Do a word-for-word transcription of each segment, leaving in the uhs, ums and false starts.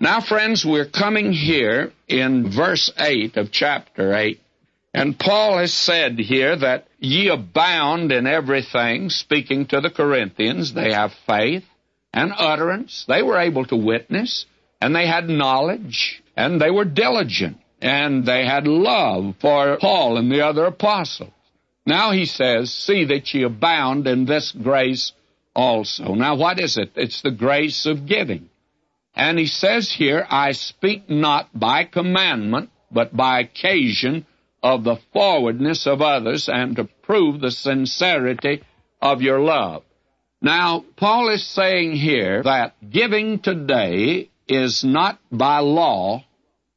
Now, friends, we're coming here in verse eight of chapter eight, and Paul has said here that ye abound in everything, speaking to the Corinthians. They have faith and utterance. They were able to witness, and they had knowledge, and they were diligent, and they had love for Paul and the other apostles. Now he says, see that ye abound in this grace also. Now what is it? It's the grace of giving. And he says here, I speak not by commandment, but by occasion of the forwardness of others, and to prove the sincerity of your love. Now, Paul is saying here that giving today is not by law,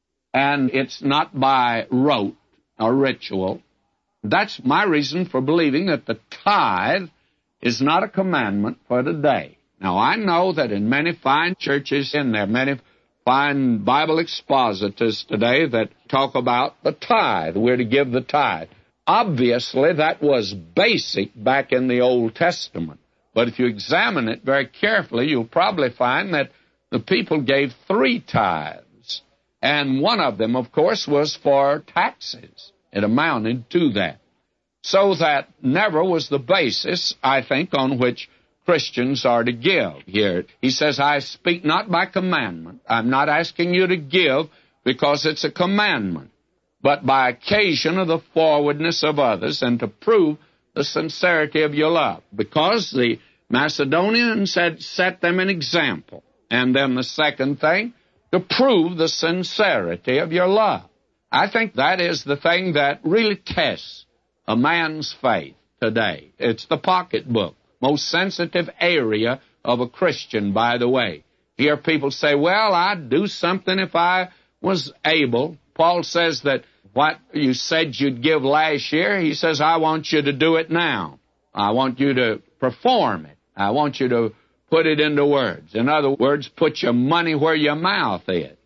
and it's not by rote or ritual. That's my reason for believing that the tithe is not a commandment for today. Now, I know that in many fine churches in there, many fine Bible expositors today that talk about the tithe. We're to give the tithe. Obviously, that was basic back in the Old Testament. But if you examine it very carefully, you'll probably find that the people gave three tithes. And one of them, of course, was for taxes. It amounted to that. So that never was the basis, I think, on which Christians are to give here. He says, I speak not by commandment. I'm not asking you to give because it's a commandment, but by occasion of the forwardness of others, and to prove the sincerity of your love. Because the Macedonians had set them an example. And then the second thing, to prove the sincerity of your love. I think that is the thing that really tests a man's faith today. It's the pocketbook. Most sensitive area of a Christian, by the way. Hear people say, well, I'd do something if I was able. Paul says that what you said you'd give last year, he says, I want you to do it now. I want you to perform it. I want you to put it into words. In other words, put your money where your mouth is.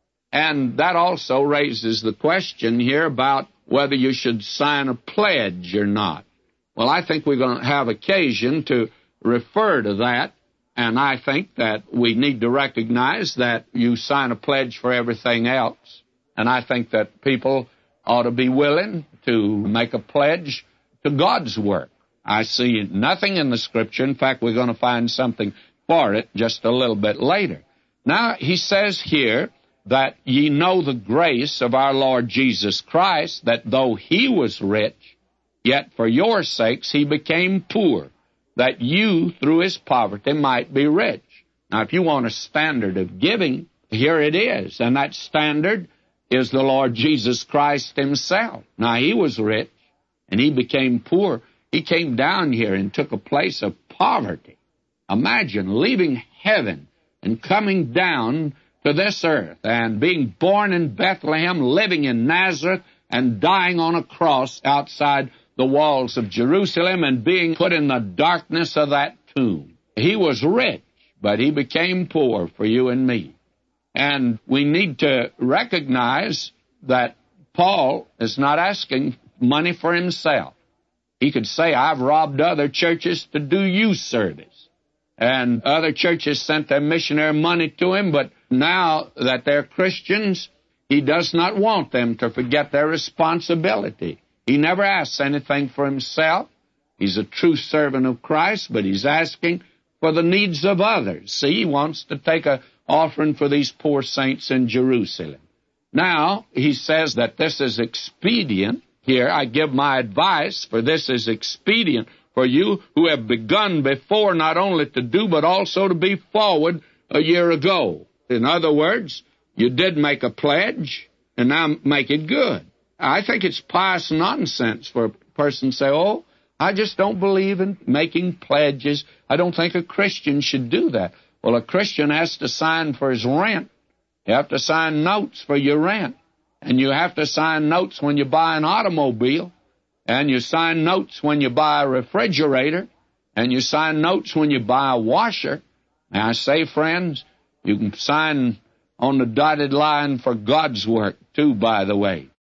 And that also raises the question here about whether you should sign a pledge or not. Well, I think we're going to have occasion to refer to that, and I think that we need to recognize that you sign a pledge for everything else, and I think that people ought to be willing to make a pledge to God's work. I see nothing in the Scripture. In fact, we're going to find something for it just a little bit later. Now, he says here that ye know the grace of our Lord Jesus Christ, that though he was rich, yet for your sakes he became poor, that you through his poverty might be rich. Now, if you want a standard of giving, here it is. And that standard is the Lord Jesus Christ himself. Now, he was rich, and he became poor. He came down here and took a place of poverty. Imagine leaving heaven and coming down to this earth and being born in Bethlehem, living in Nazareth, and dying on a cross outside the walls of Jerusalem and being put in the darkness of that tomb. He was rich, but he became poor for you and me. And we need to recognize that Paul is not asking money for himself. He could say, I've robbed other churches to do you service. And other churches sent their missionary money to him, but now that they're Christians, he does not want them to forget their responsibility. He never asks anything for himself. He's a true servant of Christ, but he's asking for the needs of others. See, he wants to take an offering for these poor saints in Jerusalem. Now, he says that this is expedient. Here, I give my advice, for this is expedient for you who have begun before not only to do, but also to be forward a year ago. In other words, you did make a pledge, and now make it good. I think it's pious nonsense for a person to say, oh, I just don't believe in making pledges. I don't think a Christian should do that. Well, a Christian has to sign for his rent. You have to sign notes for your rent. And you have to sign notes when you buy an automobile. And you sign notes when you buy a refrigerator. And you sign notes when you buy a washer. And I say, friends, you can sign on the dotted line for God's work, too, by the way.